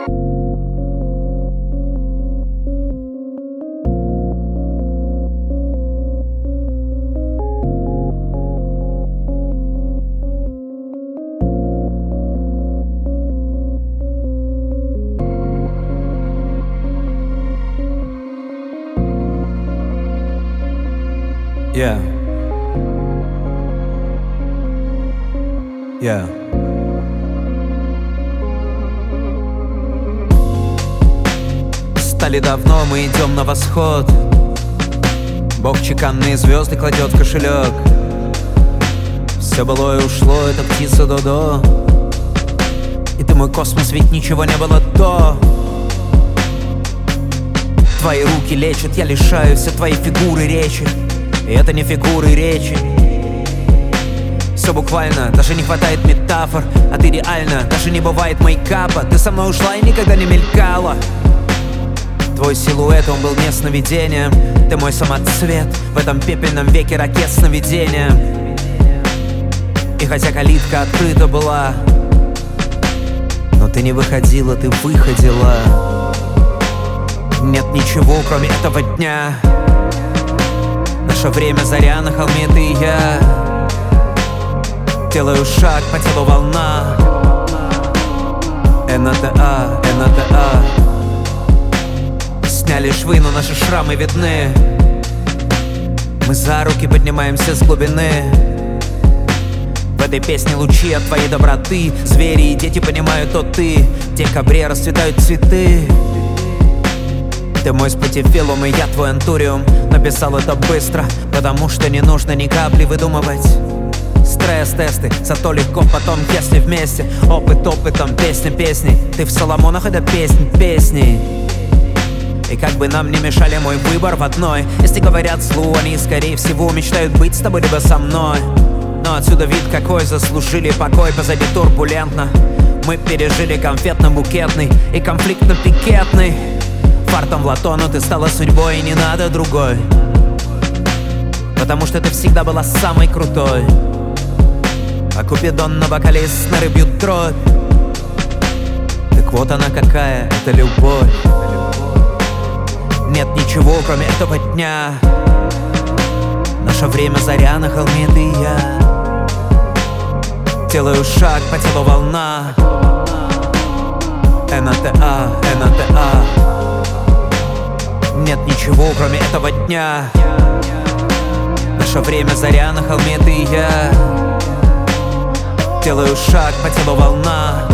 Yeah. Yeah. Стали давно, мы идем на восход. Бог чеканные звезды кладет в кошелек. Все былое ушло, это птица Додо. И ты мой космос, ведь ничего не было до. Твои руки лечат, я лишаюсь от твоей фигуры речи. И это не фигуры речи. Все буквально, даже не хватает метафор. А ты реально, даже не бывает мейкапа. Ты со мной ушла и никогда не мелькала. Твой силуэт, он был не сновидением. Ты мой самоцвет в этом пепельном веке ракет сновидения. И хотя калитка открыта была, но ты не выходила, ты выходила. Нет ничего, кроме этого дня. Наше время заря на холме, ты и я. Делаю шаг, по телу волна. НАТА, НАТА. Сняли швы, но наши шрамы видны. Мы за руки поднимаемся с глубины. В этой песне лучи от твоей доброты. Звери и дети понимают, то ты. В декабре расцветают цветы. Ты мой спатифилум, и я твой антуриум. Написал это быстро, потому что не нужно ни капли выдумывать. Стресс-тесты, зато легко потом, если вместе. Опыт опытом, песня песней. Ты в Соломонах, это песнь песней. И как бы нам не мешали, мой выбор в одной. Если говорят злу, они скорее всего мечтают быть с тобой либо со мной. Но отсюда вид какой, заслужили покой. Позади турбулентно мы пережили конфетно-букетный и конфликтно-пикетный. Фартом в лото, но ты стала судьбой, и не надо другой. Потому что ты всегда была самой крутой. А Купидон на бокале снары бьют дробь. Так вот она какая, это любовь. Нет ничего, кроме этого дня. Наше время заря на холме, ты и я. Делаю шаг, по телу волна. НАТА, НАТА. Нет ничего, кроме этого дня. Наше время заря на холме, ты и я. Делаю шаг, по телу волна.